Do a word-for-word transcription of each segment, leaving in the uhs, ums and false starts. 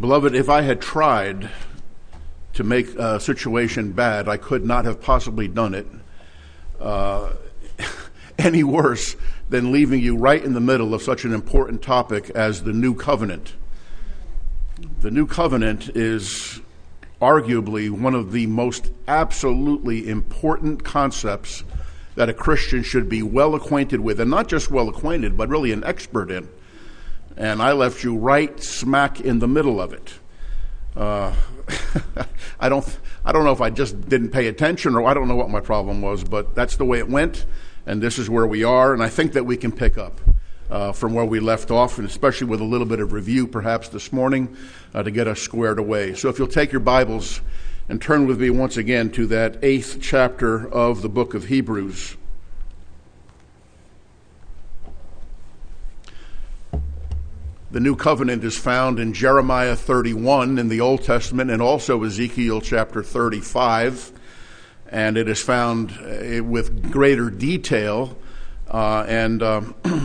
Beloved, if I had tried to make a situation bad, I could not have possibly done it uh, any worse than leaving you right in the middle of such an important topic as the New Covenant. The New Covenant is arguably one of the most absolutely important concepts that a Christian should be well acquainted with, and not just well acquainted, but really an expert in. And I left you right smack in the middle of it. Uh, I don't I don't know if I just didn't pay attention, or I don't know what my problem was, but that's the way it went, and this is where we are, and I think that we can pick up uh, from where we left off, and especially with a little bit of review perhaps this morning uh, to get us squared away. So if you'll take your Bibles and turn with me once again to that eighth chapter of the book of Hebrews. The New Covenant is found in Jeremiah thirty-one in the Old Testament, and also Ezekiel chapter thirty-five, and it is found uh, with greater detail uh, and uh,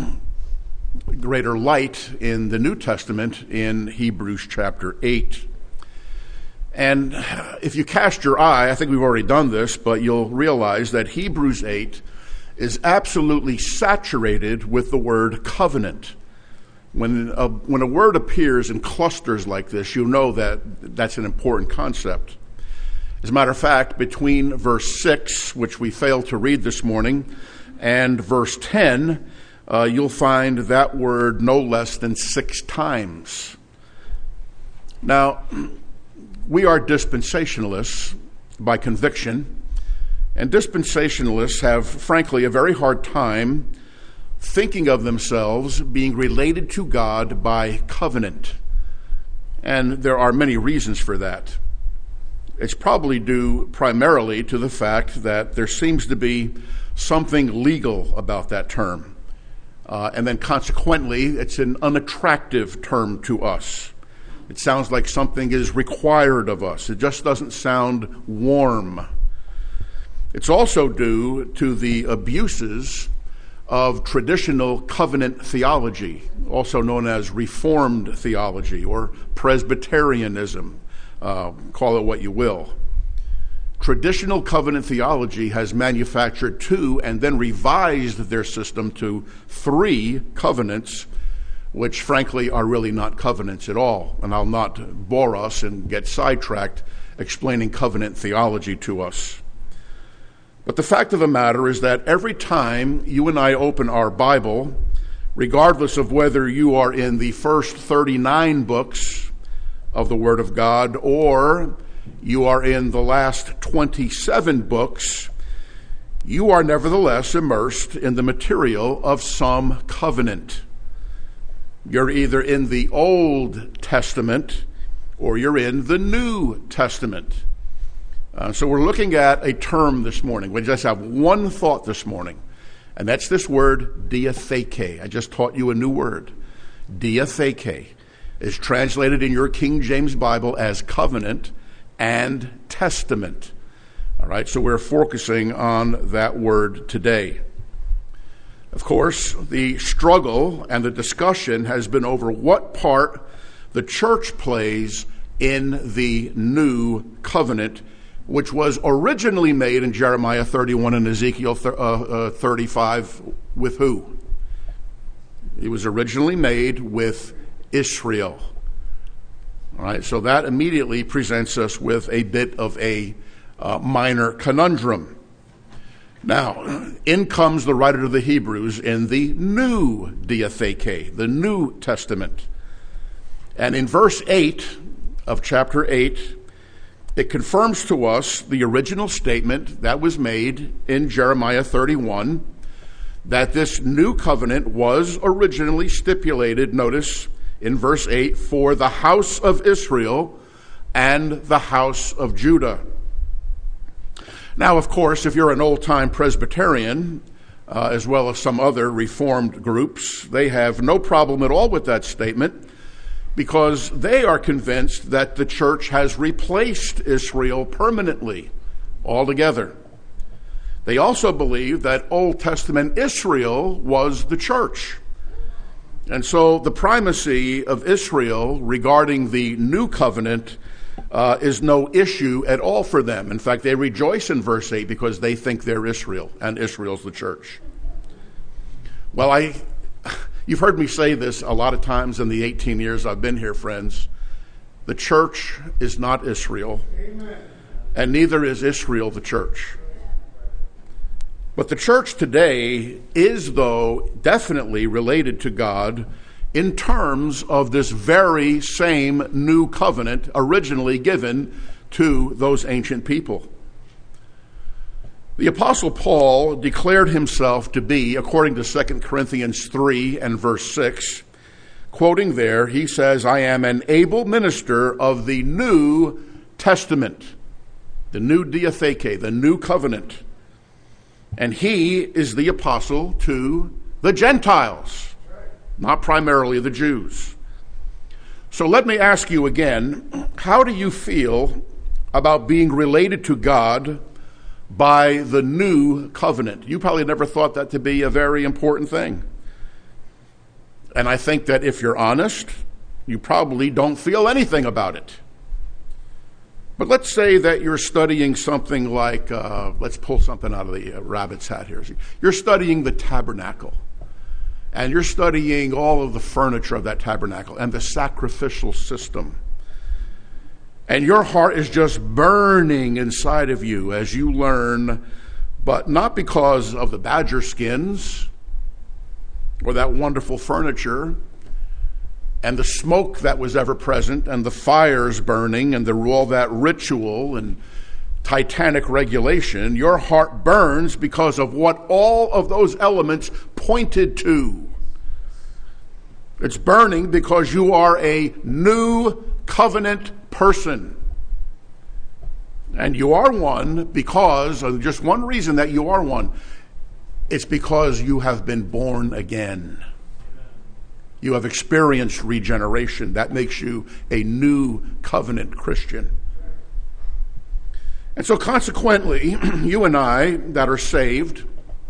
greater light in the New Testament in Hebrews chapter eight. And if you cast your eye, I think we've already done this, but you'll realize that Hebrews eight is absolutely saturated with the word covenant. When a, when a word appears in clusters like this, you know that that's an important concept. As a matter of fact, between verse six, which we failed to read this morning, and verse ten, uh, you'll find that word no less than six times. Now, we are dispensationalists by conviction, and dispensationalists have, frankly, a very hard time thinking of themselves being related to God by covenant. And there are many reasons for that. It's probably due primarily to the fact that there seems to be something legal about that term. Uh, and then consequently, it's an unattractive term to us. It sounds like something is required of us. It just doesn't sound warm. It's also due to the abuses of traditional covenant theology, also known as Reformed theology or Presbyterianism, uh, call it what you will. Traditional covenant theology has manufactured two and then revised their system to three covenants, which frankly are really not covenants at all. And I'll not bore us and get sidetracked explaining covenant theology to us. But the fact of the matter is that every time you and I open our Bible, regardless of whether you are in the first thirty-nine books of the Word of God or you are in the last twenty-seven books, you are nevertheless immersed in the material of some covenant. You're either in the Old Testament or you're in the New Testament. Uh, so we're looking at a term this morning. We just have one thought this morning, and that's this word diatheke. I just taught you a new word. Diatheke is translated in your King James Bible as covenant and testament. All right, so we're focusing on that word today. Of course, the struggle and the discussion has been over what part the church plays in the new covenant, which was originally made in Jeremiah thirty-one and Ezekiel thirty-five with who? It was originally made with Israel. All right, so that immediately presents us with a bit of a uh, minor conundrum. Now, in comes the writer of the Hebrews in the new diatheke, the New Testament. And in verse eight of chapter eight, it confirms to us the original statement that was made in Jeremiah thirty-one, that this new covenant was originally stipulated, notice, in verse eight, for the house of Israel and the house of Judah. Now, of course, if you're an old-time Presbyterian, uh, as well as some other Reformed groups, they have no problem at all with that statement, because they are convinced that the church has replaced Israel permanently, altogether. They also believe that Old Testament Israel was the church. And so the primacy of Israel regarding the new covenant uh, is no issue at all for them. In fact, they rejoice in verse eight because they think they're Israel, and Israel's the church. Well, I, you've heard me say this a lot of times in the eighteen years I've been here, friends. The church is not Israel, Amen. And neither is Israel the church. But the church today is, though, definitely related to God in terms of this very same new covenant originally given to those ancient people. The Apostle Paul declared himself to be, according to Second Corinthians three and verse six, quoting there, he says, I am an able minister of the New Testament, the new diatheke, the new covenant. And he is the apostle to the Gentiles, not primarily the Jews. So let me ask you again, how do you feel about being related to God by the new covenant? You probably never thought that to be a very important thing. And I think that if you're honest, you probably don't feel anything about it. But let's say that you're studying something like, uh, let's pull something out of the uh, rabbit's hat here. You're studying the tabernacle. And you're studying all of the furniture of that tabernacle and the sacrificial system. And your heart is just burning inside of you as you learn, but not because of the badger skins or that wonderful furniture and the smoke that was ever present and the fires burning and the, all that ritual and titanic regulation. Your heart burns because of what all of those elements pointed to. It's burning because you are a new covenant person. And you are one because of just one reason that you are one. It's because you have been born again. You have experienced regeneration. That makes you a new covenant Christian. And so consequently, you and I that are saved,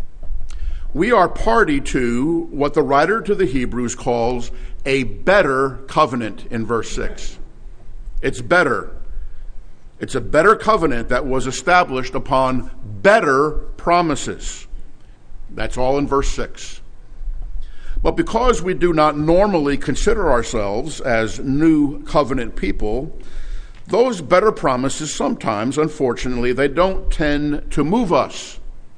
we are party to what the writer to the Hebrews calls a better covenant in verse six. It's better. It's a better covenant that was established upon better promises. That's all in verse six. But because we do not normally consider ourselves as new covenant people, those better promises sometimes, unfortunately, they don't tend to move us.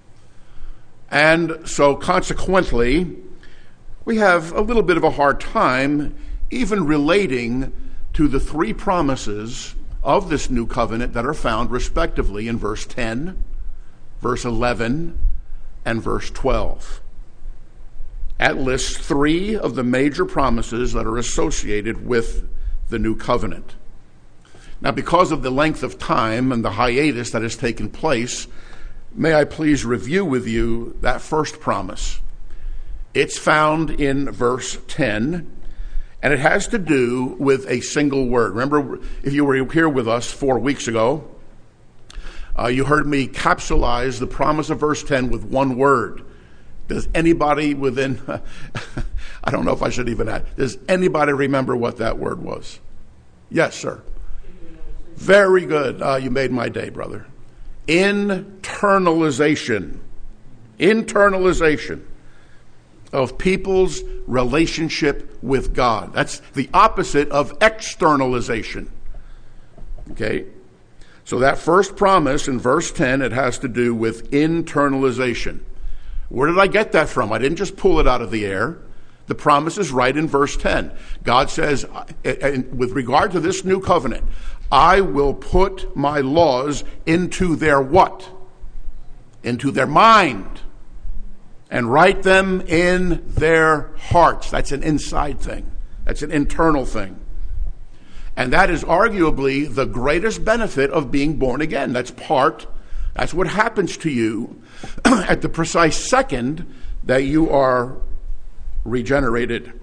And so consequently, we have a little bit of a hard time even relating to the three promises of this new covenant that are found respectively in verse ten, verse eleven, and verse twelve. That lists three of the major promises that are associated with the new covenant. Now, because of the length of time and the hiatus that has taken place, may I please review with you that first promise. It's found in verse ten, and it has to do with a single word. Remember, if you were here with us four weeks ago, uh, you heard me capsulize the promise of verse ten with one word. Does anybody within, I don't know if I should even add, does anybody remember what that word was? Yes, sir. Very good. Uh, you made my day, brother. Internalization. Internalization of people's relationship with God. That's the opposite of externalization. Okay? So that first promise in verse ten, it has to do with internalization. Where did I get that from? I didn't just pull it out of the air. The promise is right in verse ten. God says, with regard to this new covenant, I will put my laws into their what? Into their mind. And write them in their hearts. That's an inside thing. That's an internal thing. And that is arguably the greatest benefit of being born again. That's part, that's what happens to you at the precise second that you are regenerated.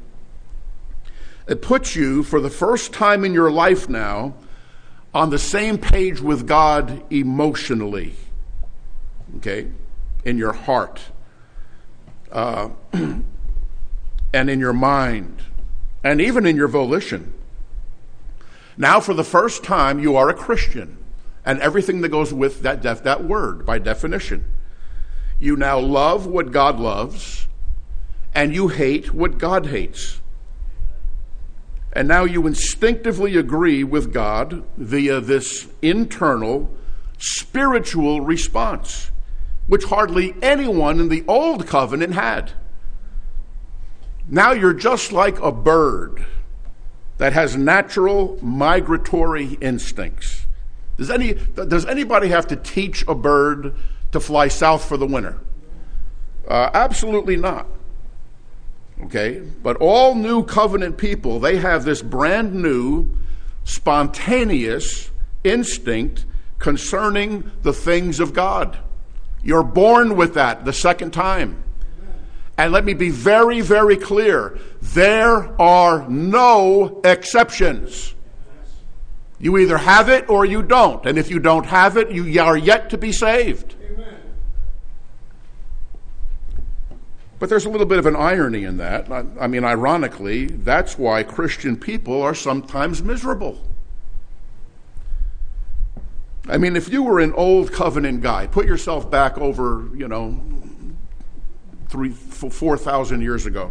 It puts you, for the first time in your life now, on the same page with God emotionally, okay, in your heart. Uh, and in your mind, and even in your volition. Now, for the first time, you are a Christian, and everything that goes with that def- that word, by definition. You now love what God loves, and you hate what God hates. And now you instinctively agree with God via this internal spiritual response, which hardly anyone in the old covenant had. Now you're just like a bird that has natural migratory instincts. Does any does anybody have to teach a bird to fly south for the winter? Uh, absolutely not. Okay, but all new covenant people, they have this brand new, spontaneous instinct concerning the things of God. You're born with that the second time. And let me be very, very clear. There are no exceptions. You either have it or you don't. And if you don't have it, you are yet to be saved. But there's a little bit of an irony in that. I, I mean, ironically, that's why Christian people are sometimes miserable. I mean, if you were an old covenant guy, put yourself back over, you know, three, four thousand years ago.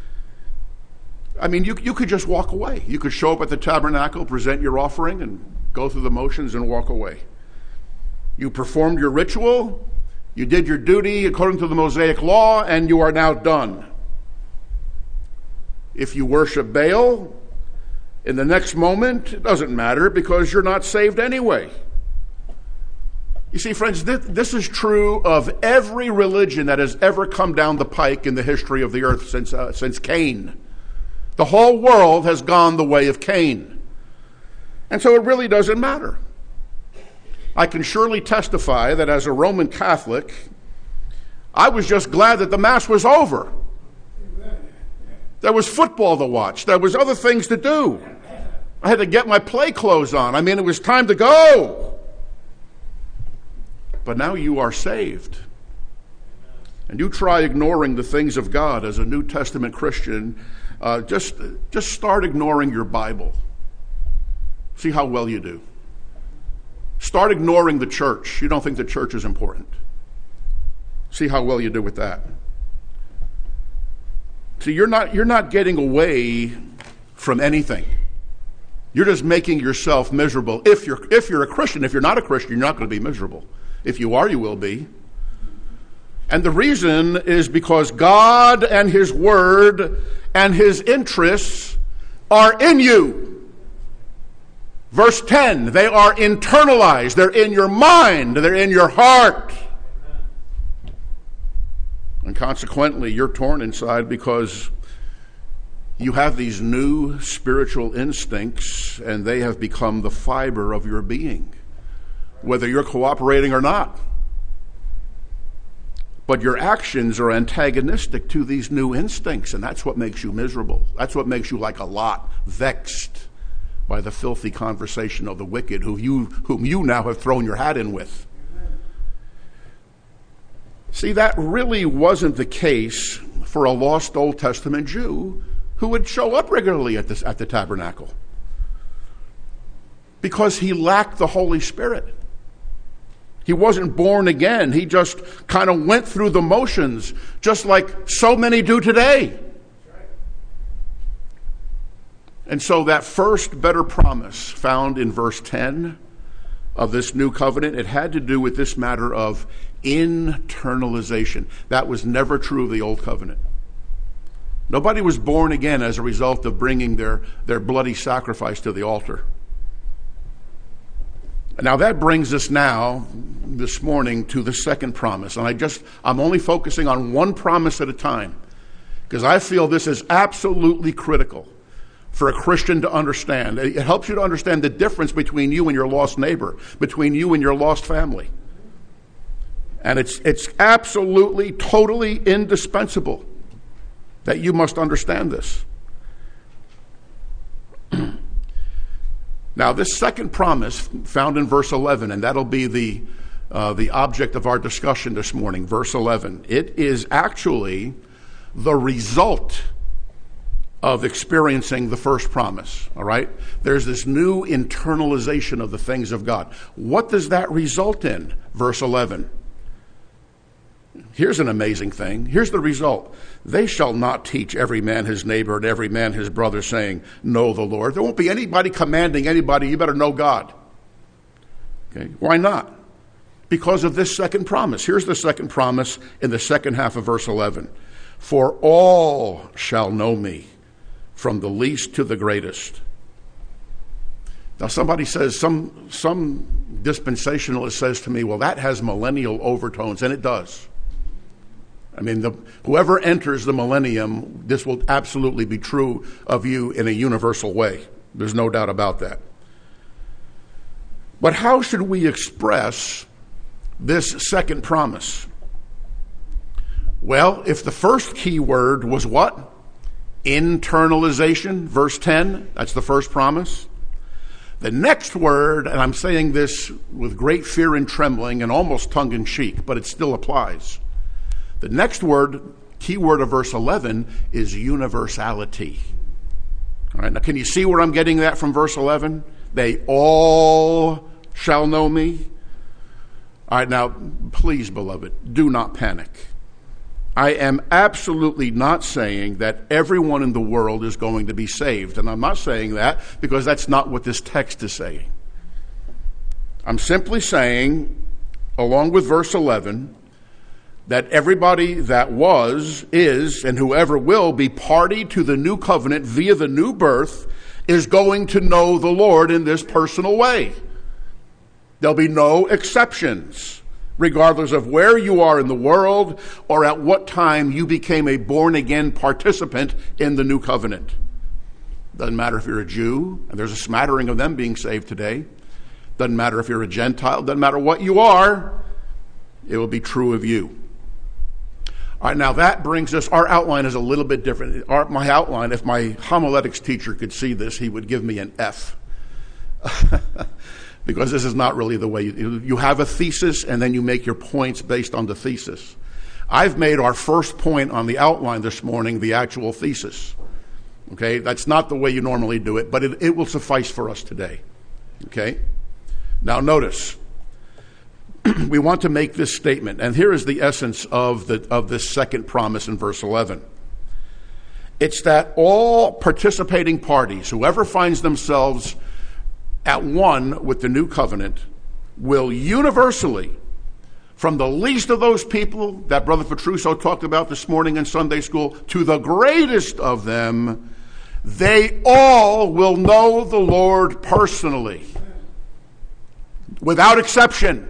I mean, you you could just walk away. You could show up at the tabernacle, present your offering, and go through the motions and walk away. You performed your ritual. You did your duty according to the Mosaic law, and you are now done. If you worship Baal, in the next moment, it doesn't matter because you're not saved anyway. You see, friends, this, this is true of every religion that has ever come down the pike in the history of the earth since, uh, since Cain. The whole world has gone the way of Cain. And so it really doesn't matter. I can surely testify that as a Roman Catholic, I was just glad that the Mass was over. There was football to watch. There was other things to do. I had to get my play clothes on. I mean, it was time to go. But now you are saved. And you try ignoring the things of God as a New Testament Christian, uh, just, just start ignoring your Bible. See how well you do. Start ignoring the church. You don't think the church is important. See how well you do with that. See, you're not, you're not getting away from anything. You're just making yourself miserable. If you're, if you're a Christian, if you're not a Christian, you're not going to be miserable. If you are, you will be. And the reason is because God and His Word and His interests are in you. Verse ten, they are internalized. They're in your mind. They're in your heart. And consequently, you're torn inside because you have these new spiritual instincts, and they have become the fiber of your being, whether you're cooperating or not. But your actions are antagonistic to these new instincts, and that's what makes you miserable. That's what makes you like a Lot, vexed by the filthy conversation of the wicked, who you, whom you now have thrown your hat in with. See, that really wasn't the case for a lost Old Testament Jew who would show up regularly at, this, at the tabernacle, because he lacked the Holy Spirit. He wasn't born again. He just kind of went through the motions, just like so many do today. And so that first better promise found in verse ten of this new covenant, it had to do with this matter of internalization. That was never true of the old covenant. Nobody was born again as a result of bringing their, their bloody sacrifice to the altar. Now that brings us now, this morning, to the second promise. And I just, I'm only focusing on one promise at a time, because I feel this is absolutely critical for a Christian to understand. It helps you to understand the difference between you and your lost neighbor, between you and your lost family. And it's it's absolutely, totally indispensable that you must understand this. Now, this second promise found in verse eleven, and that'll be the uh, the object of our discussion this morning, verse eleven. It is actually the result of experiencing the first promise, all right? There's this new internalization of the things of God. What does that result in? Verse eleven. Here's an amazing thing. Here's the result. They shall not teach every man his neighbor and every man his brother, saying, know the Lord. There won't be anybody commanding anybody, you better know God. Okay, why not? Because of this second promise. Here's the second promise in the second half of verse eleven. For all shall know me, from the least to the greatest. Now somebody says, some some dispensationalist says to me, well, that has millennial overtones, and it does. I mean, the, whoever enters the millennium, this will absolutely be true of you in a universal way. There's no doubt about that. But how should we express this second promise? Well, if the first key word was what? Internalization, verse ten, that's the first promise. The next word, and I'm saying this with great fear and trembling and almost tongue-in-cheek, but it still applies. The next word, key word of verse eleven, is universality. All right, now can you see where I'm getting that from verse eleven? They all shall know me. All right, now, please, beloved, do not panic. I am absolutely not saying that everyone in the world is going to be saved. And I'm not saying that because that's not what this text is saying. I'm simply saying, along with verse eleven, that everybody that was, is, and whoever will be party to the new covenant via the new birth is going to know the Lord in this personal way. There'll be no exceptions, regardless of where you are in the world or at what time you became a born-again participant in the new covenant. Doesn't matter if you're a Jew, and there's a smattering of them being saved today. Doesn't matter if you're a Gentile. Doesn't matter what you are. It will be true of you. All right, now that brings us, our outline is a little bit different. Our, my outline, if my homiletics teacher could see this, he would give me an F. Because this is not really the way you, you have a thesis and then you make your points based on the thesis. I've made our first point on the outline this morning the actual thesis. Okay, that's not the way you normally do it, but it, it will suffice for us today. Okay, now notice, we want to make this statement, and here is the essence of the of this second promise in verse eleven. It's that all participating parties, whoever finds themselves at one with the new covenant, will universally, from the least of those people that Brother Petruso talked about this morning in Sunday school, to the greatest of them, they all will know the Lord personally, without exception.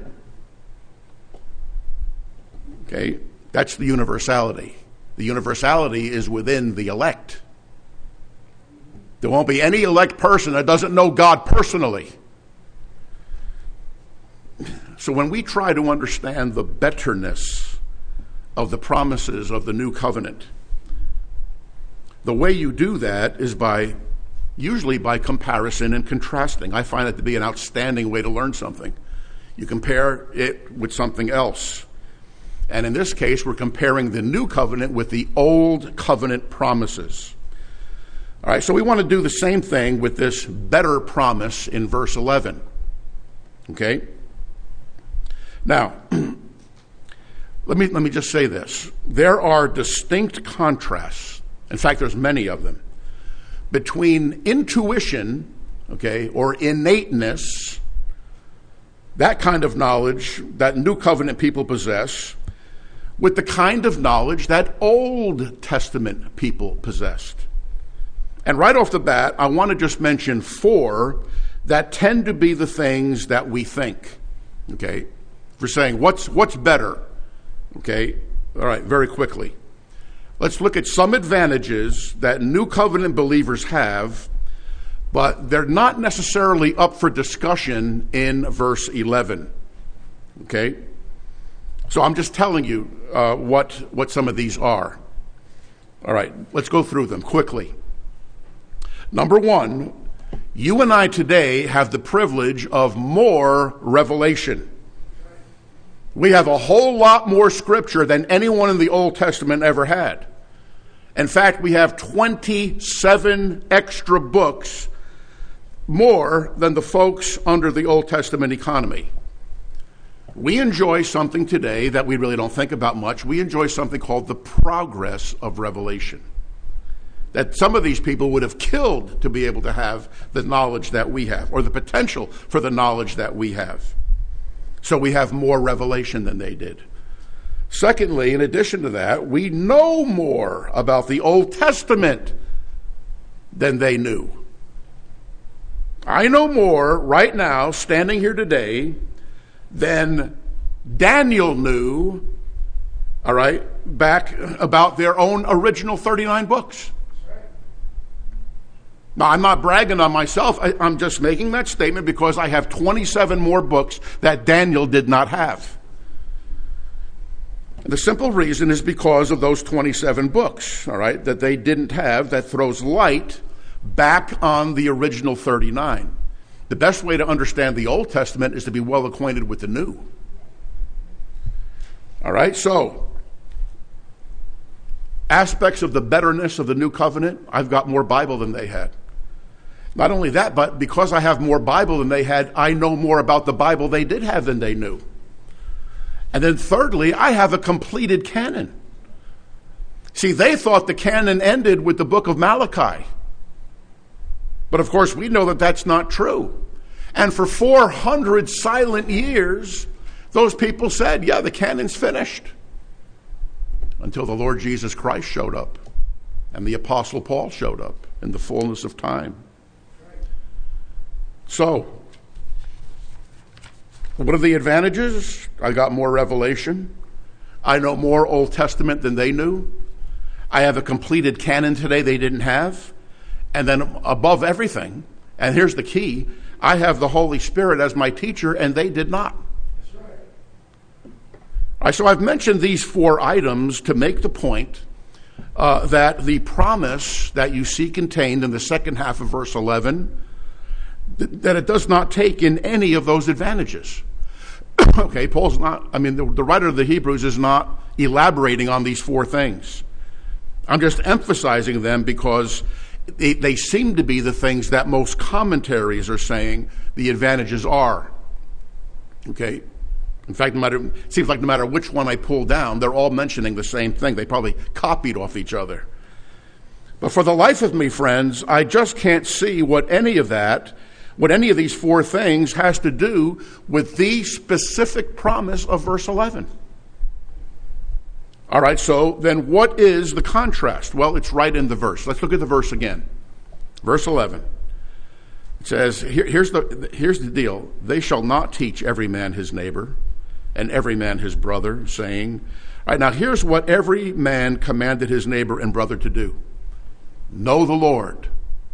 Okay, that's the universality. The universality is within the elect. There won't be any elect person that doesn't know God personally. So when we try to understand the betterness of the promises of the new covenant, the way you do that is by, usually by comparison and contrasting. I find it to be an outstanding way to learn something. You compare it with something else. And in this case, we're comparing the new covenant with the old covenant promises. All right, so we want to do the same thing with this better promise in verse eleven. Okay? Now, let me let me just say this. There are distinct contrasts. In fact, there's many of them, between intuition, okay, or innateness, that kind of knowledge that New Covenant people possess, with the kind of knowledge that Old Testament people possessed. And right off the bat, I want to just mention four that tend to be the things that we think. Okay? We're saying, what's what's better? Okay? All right, very quickly. Let's look at some advantages that New Covenant believers have, but they're not necessarily up for discussion in verse eleven. Okay? So I'm just telling you uh, what, what some of these are. All right, let's go through them quickly. Number one, you and I today have the privilege of more revelation. We have a whole lot more scripture than anyone in the Old Testament ever had. In fact, we have twenty-seven extra books, more than the folks under the Old Testament economy. We enjoy something today that we really don't think about much. We enjoy something called the progress of revelation. That some of these people would have killed to be able to have the knowledge that we have, or the potential for the knowledge that we have. So we have more revelation than they did. Secondly, in addition to that, we know more about the Old Testament than they knew. I know more right now, standing here today, than Daniel knew, all right, back about their own original thirty-nine books. Now, I'm not bragging on myself. I, I'm just making that statement because I have twenty-seven more books that Daniel did not have. The simple reason is because of those twenty-seven books, all right, that they didn't have, that throws light back on the original thirty-nine. The best way to understand the Old Testament is to be well acquainted with the New. All right, so aspects of the betterness of the New Covenant, I've got more Bible than they had. Not only that, but because I have more Bible than they had, I know more about the Bible they did have than they knew. And then thirdly, I have a completed canon. See, they thought the canon ended with the book of Malachi. But of course, we know that that's not true. And for four hundred silent years, those people said, yeah, the canon's finished. Until the Lord Jesus Christ showed up and the Apostle Paul showed up in the fullness of time. So, what are the advantages? I got more revelation. I know more Old Testament than they knew. I have a completed canon today they didn't have. And then above everything, and here's the key, I have the Holy Spirit as my teacher, and they did not. That's right. All right, so I've mentioned these four items to make the point uh, that the promise that you see contained in the second half of verse eleven, th- that it does not take in any of those advantages. Okay, Paul's not, I mean, the, the writer of the Hebrews is not elaborating on these four things. I'm just emphasizing them because They, they seem to be the things that most commentaries are saying the advantages are. Okay? In fact, no matter, it seems like no matter which one I pull down, they're all mentioning the same thing. They probably copied off each other. But for the life of me, friends, I just can't see what any of that, what any of these four things has to do with the specific promise of verse eleven. All right, so then what is the contrast? Well, it's right in the verse. Let's look at the verse again. Verse eleven. It says, here, here's the here's the deal. They shall not teach every man his neighbor and every man his brother, saying, all right, now here's what every man commanded his neighbor and brother to do. Know the Lord.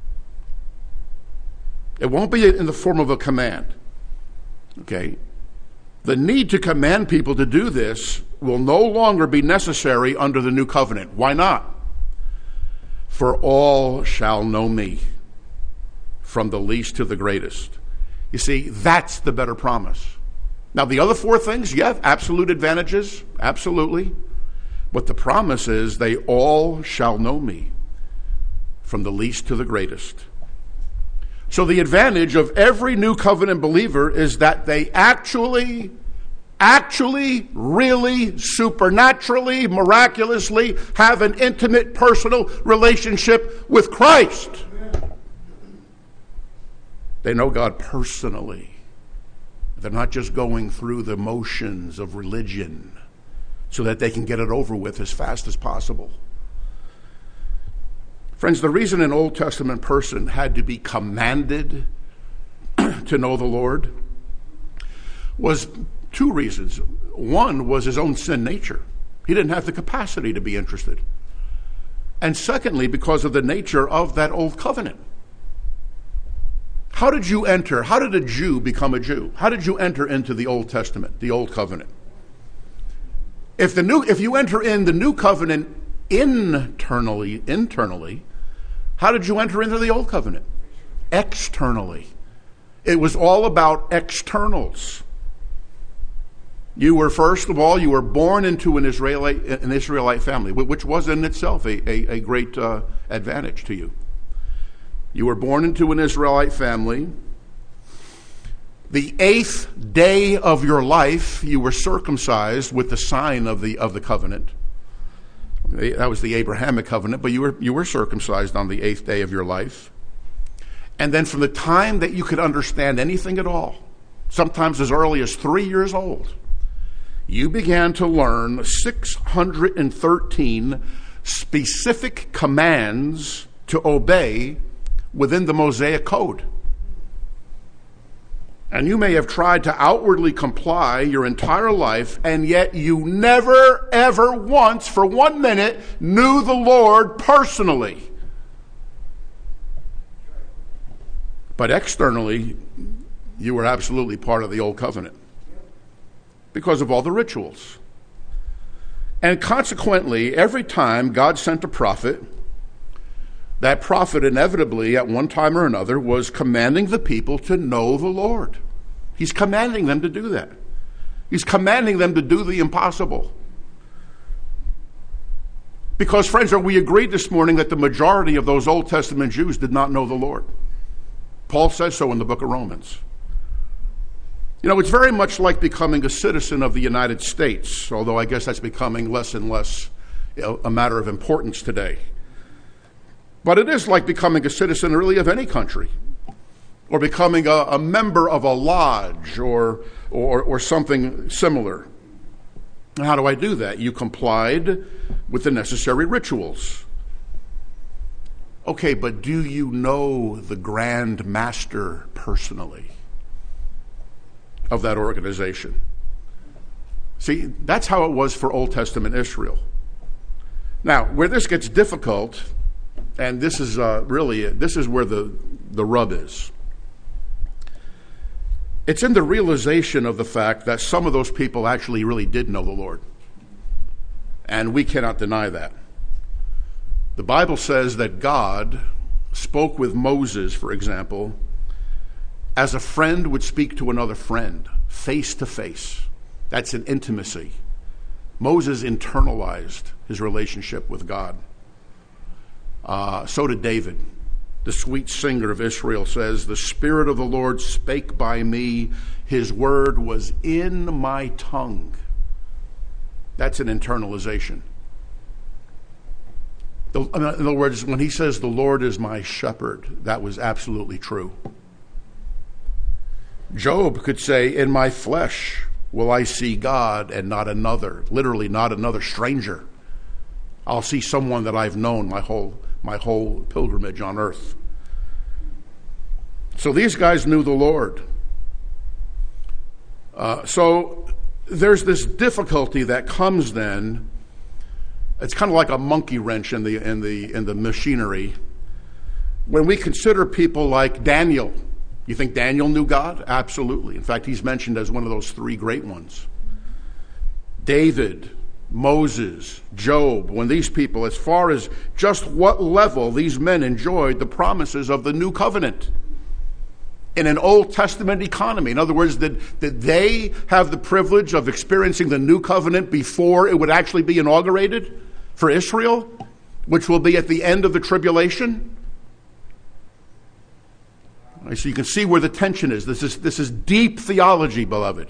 It won't be in the form of a command. Okay? The need to command people to do this will no longer be necessary under the new covenant. Why not? For all shall know me, from the least to the greatest. You see, that's the better promise. Now, the other four things, yeah, absolute advantages, absolutely. But the promise is they all shall know me, from the least to the greatest. So the advantage of every new covenant believer is that they actually, actually, really, supernaturally, miraculously have an intimate personal relationship with Christ. They know God personally. They're not just going through the motions of religion so that they can get it over with as fast as possible. Friends, the reason an Old Testament person had to be commanded to know the Lord was two reasons. One was his own sin nature. He didn't have the capacity to be interested. And secondly, because of the nature of that old covenant. How did you enter? How did a Jew become a Jew? How did you enter into the Old Testament, the Old Covenant? If the new, if you enter in the New Covenant internally, internally, how did you enter into the Old Covenant? Externally. It was all about externals. You were, first of all, you were born into an Israelite, an Israelite family, which was in itself a, a, a great uh, advantage to you. You were born into an Israelite family. The eighth day of your life, you were circumcised with the sign of the of the covenant. That was the Abrahamic covenant, but you were you were circumcised on the eighth day of your life. And then from the time that you could understand anything at all, sometimes as early as three years old, you began to learn six hundred thirteen specific commands to obey within the Mosaic Code. And you may have tried to outwardly comply your entire life, and yet you never, ever once, for one minute, knew the Lord personally. But externally, you were absolutely part of the Old Covenant because of all the rituals. And consequently, every time God sent a prophet, that prophet inevitably, at one time or another, was commanding the people to know the Lord. He's commanding them to do that. He's commanding them to do the impossible. Because, friends, are we agreed this morning that the majority of those Old Testament Jews did not know the Lord? Paul says so in the book of Romans. You know, it's very much like becoming a citizen of the United States, although I guess that's becoming less and less, you know, a matter of importance today. But it is like becoming a citizen really of any country, or becoming a, a member of a lodge or, or, or something similar. How do I do that? You complied with the necessary rituals. Okay, but do you know the Grand Master personally of that organization? See, that's how it was for Old Testament Israel. Now, where this gets difficult, and this is uh, really, this is where the, the rub is. It's in the realization of the fact that some of those people actually really did know the Lord. And we cannot deny that. The Bible says that God spoke with Moses, for example, as a friend would speak to another friend, face to face. That's an intimacy. Moses internalized his relationship with God. Uh, so did David. The sweet singer of Israel says, "The Spirit of the Lord spake by me. His word was in my tongue." That's an internalization. The, in other words, when he says, "The Lord is my shepherd," that was absolutely true. Job could say, "In my flesh will I see God and not another." Literally, not another stranger. I'll see someone that I've known my whole my whole pilgrimage on earth. So these guys knew the Lord. Uh, so there's this difficulty that comes then. It's kind of like a monkey wrench in the in the in the machinery. When we consider people like Daniel, you think Daniel knew God? Absolutely. In fact, he's mentioned as one of those three great ones. David, Moses, Job, when these people, as far as just what level these men enjoyed the promises of the new covenant in an Old Testament economy. In other words, did, did they have the privilege of experiencing the new covenant before it would actually be inaugurated for Israel, which will be at the end of the tribulation? So you can see where the tension is. This is, this is deep theology, beloved.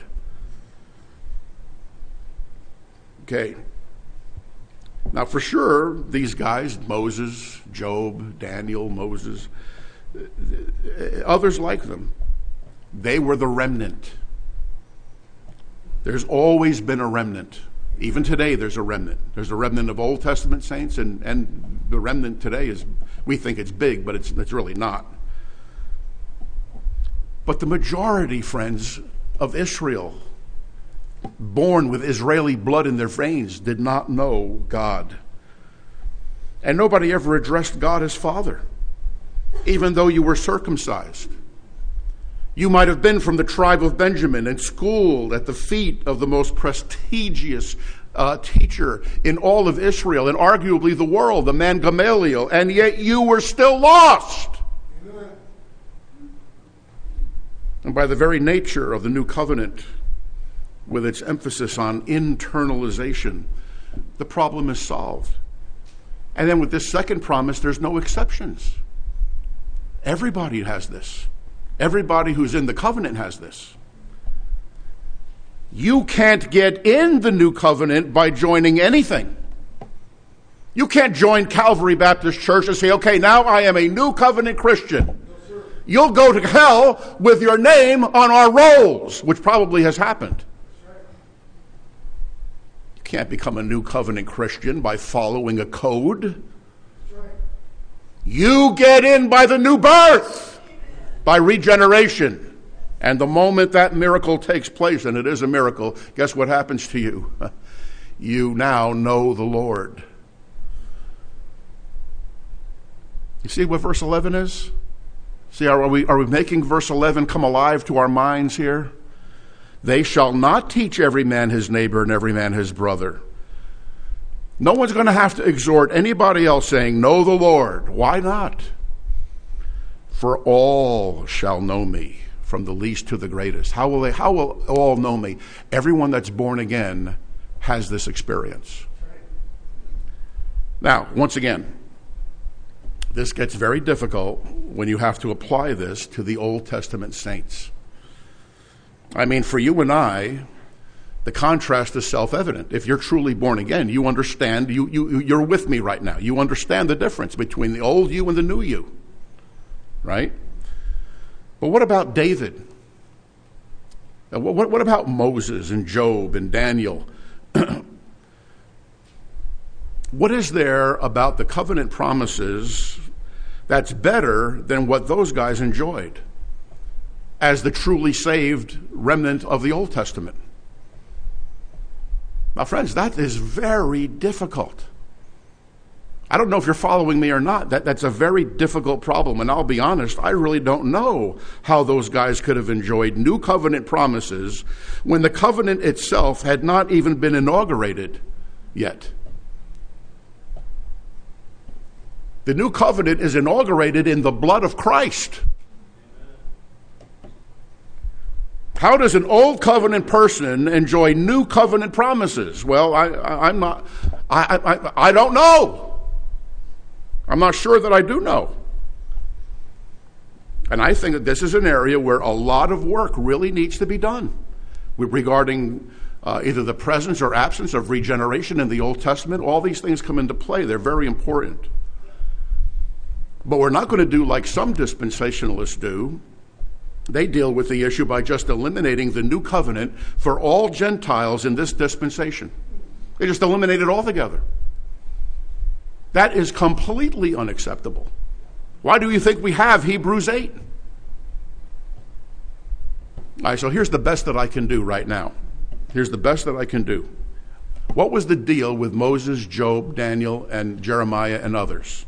Okay. Now, for sure, these guys, Moses, Job, Daniel, Moses, others like them, they were the remnant. There's always been a remnant. Even today, there's a remnant. There's a remnant of Old Testament saints, and, and the remnant today is, we think it's big, but it's, it's really not. But the majority, friends, of Israel, born with Israeli blood in their veins, did not know God. And nobody ever addressed God as Father, even though you were circumcised. You might have been from the tribe of Benjamin and schooled at the feet of the most prestigious uh, teacher in all of Israel and arguably the world, the man Gamaliel, and yet you were still lost. Amen. And by the very nature of the new covenant, with its emphasis on internalization, the problem is solved. And then with this second promise, there's no exceptions. Everybody has this. Everybody who's in the covenant has this. You can't get in the new covenant by joining anything. You can't join Calvary Baptist Church and say, okay, now I am a new covenant Christian. You'll go to hell with your name on our rolls, which probably has happened. You can't become a new covenant Christian by following a code. You get in by the new birth, by regeneration. And the moment that miracle takes place, and it is a miracle, guess what happens to you? You now know the Lord. You see what verse eleven is? See, are we, are we making verse eleven come alive to our minds here? They shall not teach every man his neighbor and every man his brother. No one's going to have to exhort anybody else saying, know the Lord. Why not? For all shall know me, from the least to the greatest. How will they, how will all know me? Everyone that's born again has this experience. Now, once again, this gets very difficult when you have to apply this to the Old Testament saints. I mean, for you and I, the contrast is self-evident. If you're truly born again, you understand, you, you, you're with me right now. You understand the difference between the old you and the new you, right? But what about David? What, what about Moses and Job and Daniel? What is there about the covenant promises that's better than what those guys enjoyed as the truly saved remnant of the Old Testament? Now, friends, that is very difficult. I don't know if you're following me or not. That, that's a very difficult problem. And I'll be honest, I really don't know how those guys could have enjoyed new covenant promises when the covenant itself had not even been inaugurated yet. The new covenant is inaugurated in the blood of Christ. How does an old covenant person enjoy new covenant promises? Well, I, I, I'm not, I, I, I don't know. I'm not sure that I do know. And I think that this is an area where a lot of work really needs to be done regarding uh, either the presence or absence of regeneration in the Old Testament. All these things come into play. They're very important. But we're not going to do like some dispensationalists do. They deal with the issue by just eliminating the new covenant for all Gentiles in this dispensation. They just eliminate it altogether. That is completely unacceptable. Why do you think we have Hebrews eight? All right, so here's the best that I can do right now. Here's the best that I can do. What was the deal with Moses, Job, Daniel, and Jeremiah and others?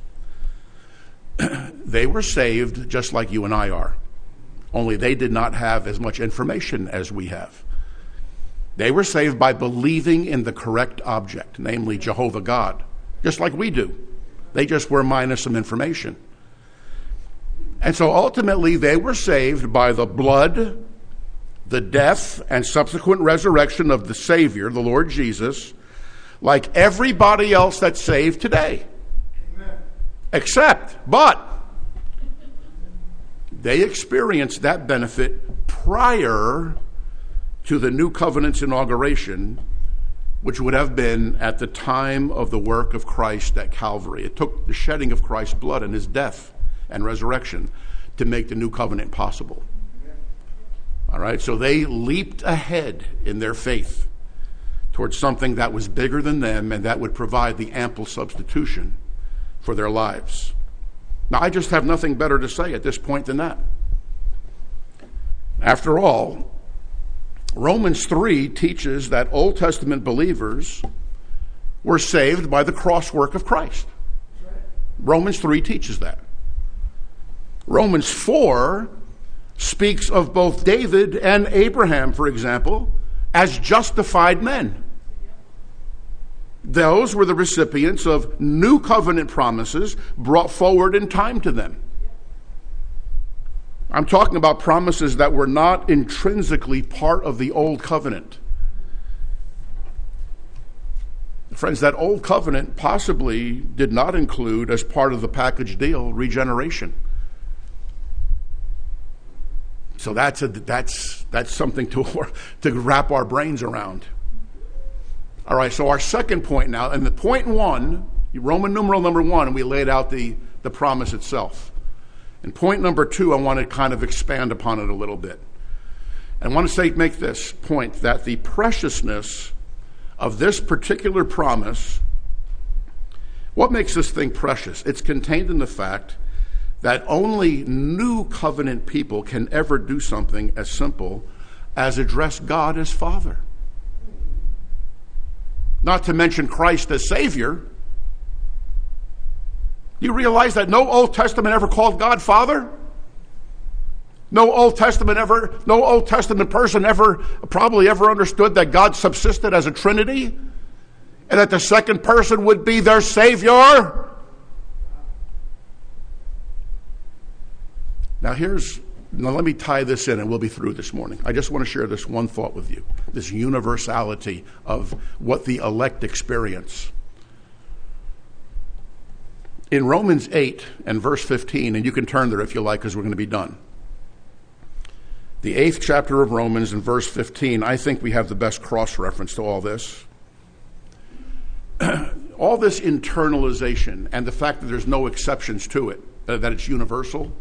They were saved just like you and I are. Only they did not have as much information as we have. They were saved by believing in the correct object, namely Jehovah God, just like we do. They just were minus some information. And so ultimately they were saved by the blood, the death, and subsequent resurrection of the Savior, the Lord Jesus, like everybody else that's saved today. Amen. Except, but, they experienced that benefit prior to the new covenant's inauguration, which would have been at the time of the work of Christ at Calvary. It took the shedding of Christ's blood and his death and resurrection to make the new covenant possible. All right, so they leaped ahead in their faith towards something that was bigger than them and that would provide the ample substitution for their lives. Now, I just have nothing better to say at this point than that. After all, Romans three teaches that Old Testament believers were saved by the cross work of Christ. Romans three teaches that. Romans four speaks of both David and Abraham, for example, as justified men. Those were the recipients of new covenant promises brought forward in time to them. I'm talking about promises that were not intrinsically part of the old covenant. Friends, that old covenant possibly did not include, as part of the package deal, regeneration. So that's a, that's that's something to to wrap our brains around. All right, so our second point now, and the point one, Roman numeral number one, and we laid out the, the promise itself. And point number two, I want to kind of expand upon it a little bit. I want to say, make this point, that the preciousness of this particular promise, what makes this thing precious? It's contained in the fact that only new covenant people can ever do something as simple as address God as Father. Not to mention Christ as Savior. Do you realize that no Old Testament ever called God Father? No Old Testament ever, no Old Testament person ever, probably ever understood that God subsisted as a Trinity and that the second person would be their Savior. Now here's, now let me tie this in and we'll be through this morning. I just want to share this one thought with you, this universality of what the elect experience. In Romans eight and verse fifteen, and you can turn there if you like because we're going to be done. The eighth chapter of Romans and verse fifteen, I think we have the best cross-reference to all this. All this internalization and the fact that there's no exceptions to it, uh, that it's universal,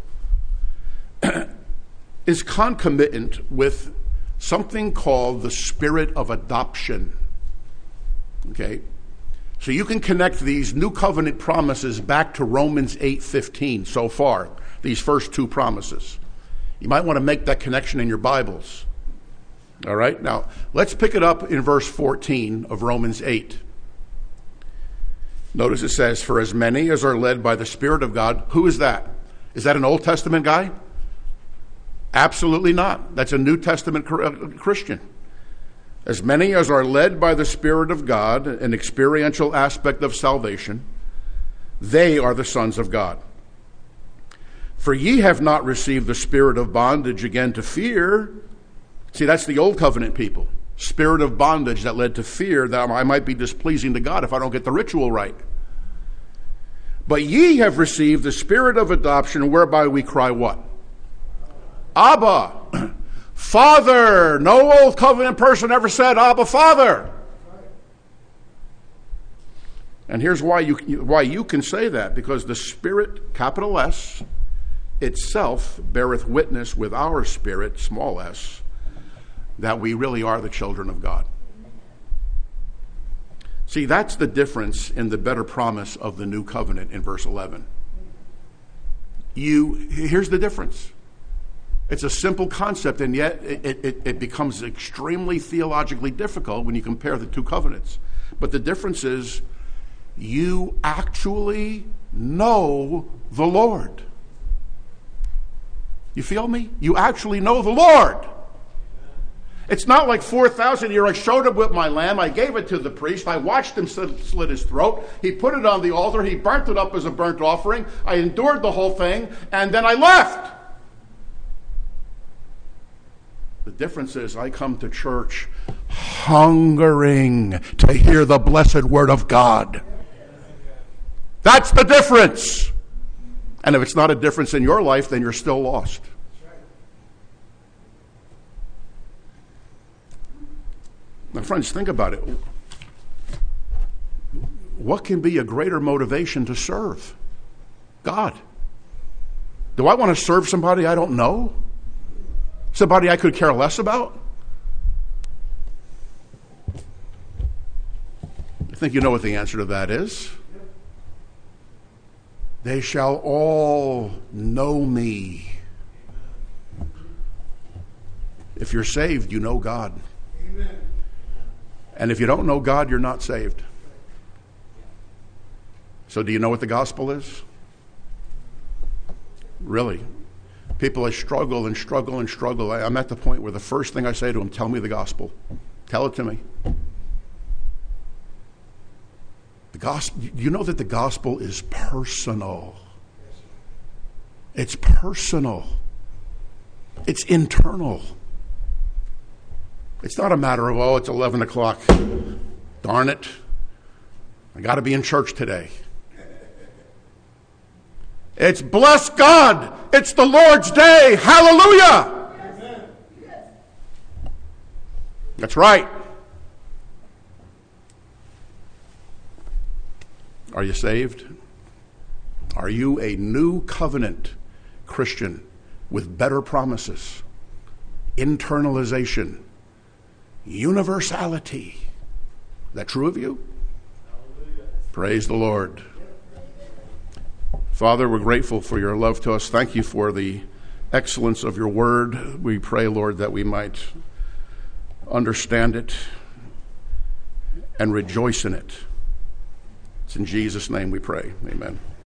is concomitant with something called the spirit of adoption. Okay? So you can connect these new covenant promises back to Romans eight fifteen so far, these first two promises. You might want to make that connection in your Bibles. All right? Now, let's pick it up in verse fourteen of Romans eight. Notice it says, "For as many as are led by the Spirit of God," who is that? Is that an Old Testament guy? Absolutely not. That's a New Testament Christian. "As many as are led by the Spirit of God," an experiential aspect of salvation, "they are the sons of God. For ye have not received the spirit of bondage again to fear." See, that's the old covenant people. Spirit of bondage that led to fear that I might be displeasing to God if I don't get the ritual right. "But ye have received the spirit of adoption, whereby we cry," what? "Abba, Father." No old covenant person ever said, "Abba, Father." And here's why you, why you can say that. Because the Spirit, capital S, itself beareth witness with our spirit, small s, that we really are the children of God. See, that's the difference in the better promise of the new covenant in verse eleven. You, here's the difference. It's a simple concept, and yet it, it, it becomes extremely theologically difficult when you compare the two covenants. But the difference is you actually know the Lord. You feel me? You actually know the Lord. It's not like four thousand years. I showed up with my lamb. I gave it to the priest. I watched him slit his throat. He put it on the altar. He burnt it up as a burnt offering. I endured the whole thing, and then I left. The difference is I come to church hungering to hear the blessed word of God. That's the difference. And if it's not a difference in your life, then you're still lost. My friends, think about it. What can be a greater motivation to serve? God. Do I want to serve somebody I don't know? Somebody I could care less about? I think you know what the answer to that is. They shall all know me. If you're saved, you know God. Amen. And if you don't know God, you're not saved. So do you know what the gospel is? Really? People, I struggle and struggle and struggle. I, I'm at the point where the first thing I say to them, tell me the gospel. Tell it to me. The gospel, you know that the gospel is personal. It's personal. It's internal. It's not a matter of, oh, it's eleven o'clock. Darn it. I got to be in church today. It's bless God. It's the Lord's day. Hallelujah. That's right. Are you saved? Are you a new covenant Christian with better promises, internalization, universality? Is that true of you? Hallelujah. Praise the Lord. Father, we're grateful for your love to us. Thank you for the excellence of your word. We pray, Lord, that we might understand it and rejoice in it. It's in Jesus' name we pray. Amen.